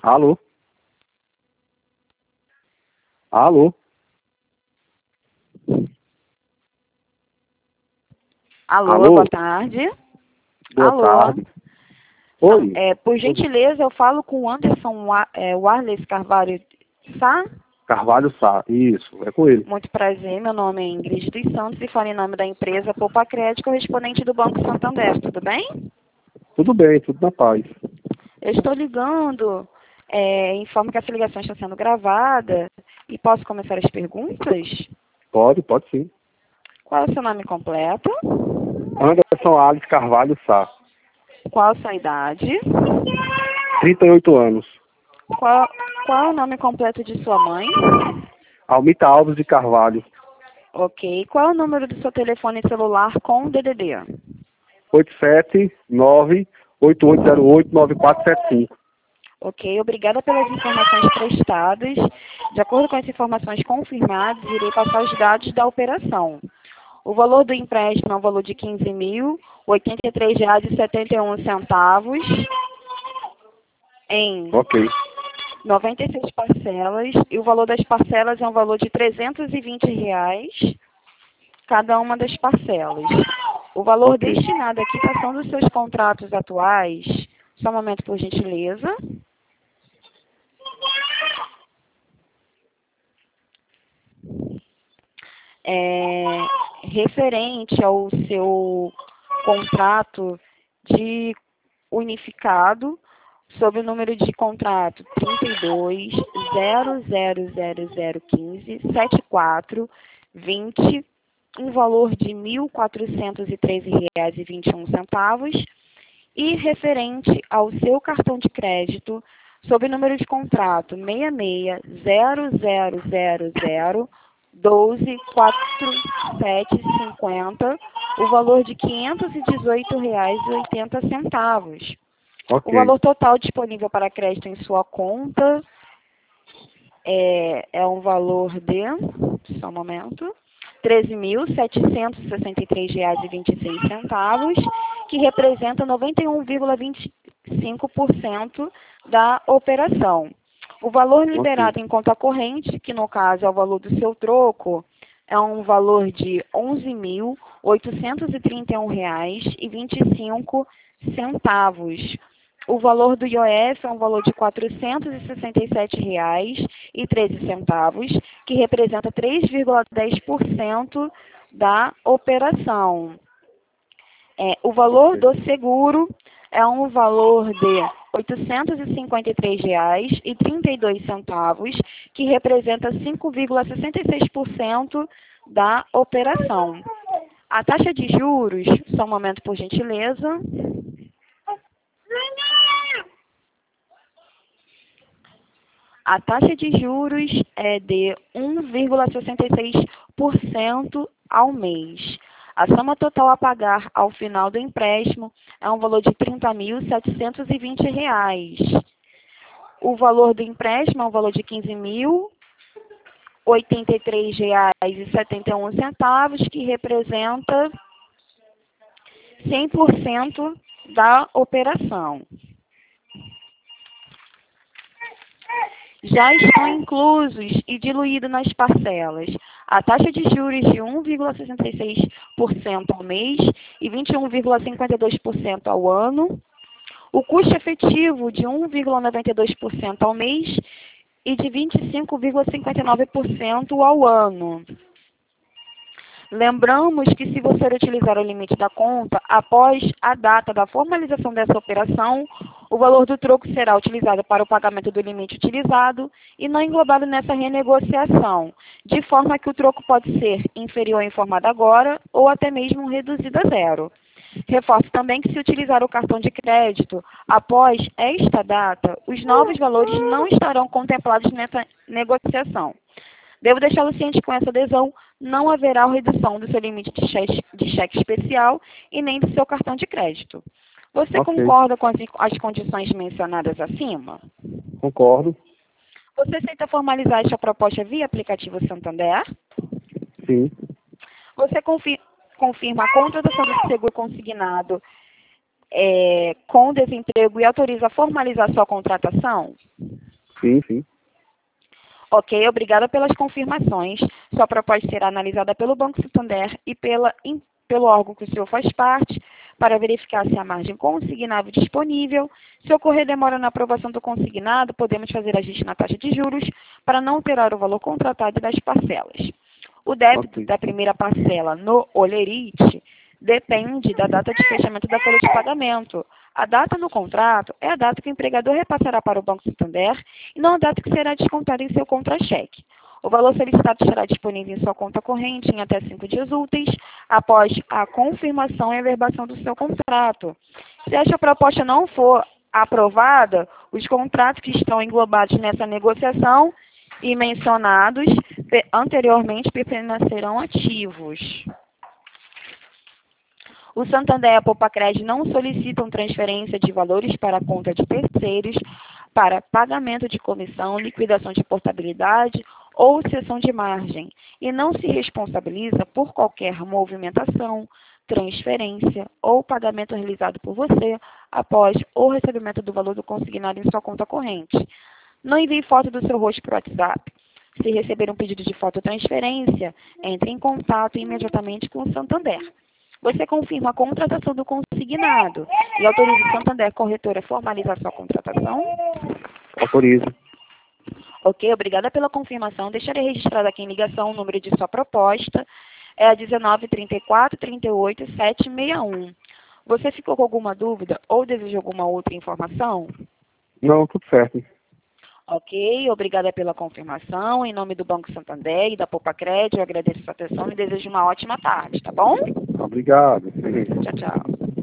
Alô? Alô? Alô, Alô? boa tarde. Boa Alô. tarde. Oi. Por gentileza, eu falo com o Anderson Warles Carvalho Sá. Carvalho Sá. Isso, é com ele. Muito prazer, meu nome é Ingrid dos Santos e falo em nome da empresa Poupa Crédito, correspondente do Banco Santander, tudo bem? Tudo bem, tudo na paz. Eu estou ligando, informo que essa ligação está sendo gravada e posso começar as perguntas? Pode sim. Qual é o seu nome completo? Anderson Alice Carvalho Sá. Qual a sua idade? 38 anos. Qual é o nome completo de sua mãe? Almita Alves de Carvalho. Ok. Qual é o número do seu telefone celular com DDD? 879-8808-9475. Ok. Obrigada pelas informações prestadas. De acordo com as informações confirmadas, irei passar os dados da operação. O valor do empréstimo é um valor de R$ 15.083,71 em Ok. 96 parcelas, e o valor das parcelas é um valor de R$ 320 cada uma das parcelas. O valor Ok. destinado à quitação dos seus contratos atuais, só um momento por gentileza, é referente ao seu contrato de unificado, sob o número de contrato 32.000015.7420, um valor de R$ 1.413,21, e referente ao seu cartão de crédito, sob o número de contrato 66.000.12.4750, o valor de R$ 518,80. Ok. O valor total disponível para crédito em sua conta é um valor de, só um momento, R$ 13.763,26, que representa 91,25% da operação. O valor liberado em conta corrente, que no caso é o valor do seu troco, é um valor de R$ 11.831,25. O valor do IOF é um valor de R$ 467,13, que representa 3,10% da operação. O valor do seguro é um valor de R$ 853,32, que representa 5,66% da operação. A taxa de juros, só um momento por gentileza. A taxa de juros é de 1,66% ao mês. A soma total a pagar ao final do empréstimo é um valor de R$ 30.720. O valor do empréstimo é um valor de R$ 15.083,71, que representa 100% da operação. Já estão inclusos e diluídos nas parcelas a taxa de juros de 1,66% ao mês e 21,52% ao ano, o custo efetivo de 1,92% ao mês e de 25,59% ao ano. Lembramos que se você utilizar o limite da conta, após a data da formalização dessa operação, o valor do troco será utilizado para o pagamento do limite utilizado e não englobado nessa renegociação, de forma que o troco pode ser inferior ao informado agora ou até mesmo reduzido a zero. Reforço também que se utilizar o cartão de crédito após esta data, os novos valores não estarão contemplados nessa negociação. Devo deixá-lo ciente que com essa adesão não haverá redução do seu limite de cheque especial e nem do seu cartão de crédito. Você concorda com as condições mencionadas acima? Concordo. Você aceita formalizar esta proposta via aplicativo Santander? Sim. Você confirma a contratação do seguro consignado com desemprego e autoriza a formalizar sua contratação? Sim, sim. Ok, obrigada pelas confirmações. Sua proposta será analisada pelo Banco Santander e pelo órgão que o senhor faz parte, para verificar se há margem consignável disponível. Se ocorrer demora na aprovação do consignado, podemos fazer ajuste na taxa de juros para não alterar o valor contratado das parcelas. O débito Ok. da primeira parcela no Olerite depende da data de fechamento da folha de pagamento. A data no contrato é a data que o empregador repassará para o Banco Santander e não a data que será descontada em seu contra-cheque. O valor solicitado estará disponível em sua conta corrente em até 5 dias úteis, após a confirmação e averbação do seu contrato. Se esta proposta não for aprovada, os contratos que estão englobados nessa negociação e mencionados anteriormente permanecerão ativos. O Santander e a Poupa-Cred não solicitam transferência de valores para a conta de terceiros para pagamento de comissão, liquidação de portabilidade ou cessão de margem e não se responsabiliza por qualquer movimentação, transferência ou pagamento realizado por você após o recebimento do valor do consignado em sua conta corrente. Não envie foto do seu rosto para o WhatsApp. Se receber um pedido de fototransferência, entre em contato imediatamente com o Santander. Você confirma a contratação do consignado e autoriza o Santander Corretora a formalizar sua contratação? Autorizo. Ok, obrigada pela confirmação. Deixarei registrado aqui em ligação o número de sua proposta. É a 19 34 38 761. Você ficou com alguma dúvida ou deseja alguma outra informação? Não, tudo certo. Ok, obrigada pela confirmação. Em nome do Banco Santander e da Poupa-Cred, eu agradeço a sua atenção e desejo uma ótima tarde, tá bom? Obrigado. Tchau, tchau.